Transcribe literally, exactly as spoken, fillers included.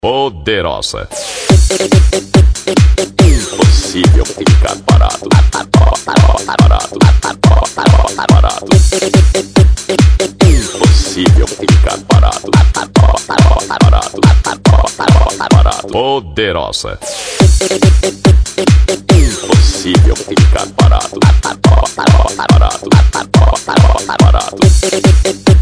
Poderosa. Impossível ficar parado, parado, parado. Impossível ficar parado, parado, parado. Poderosa. Impossível ficar parado, parado, parado.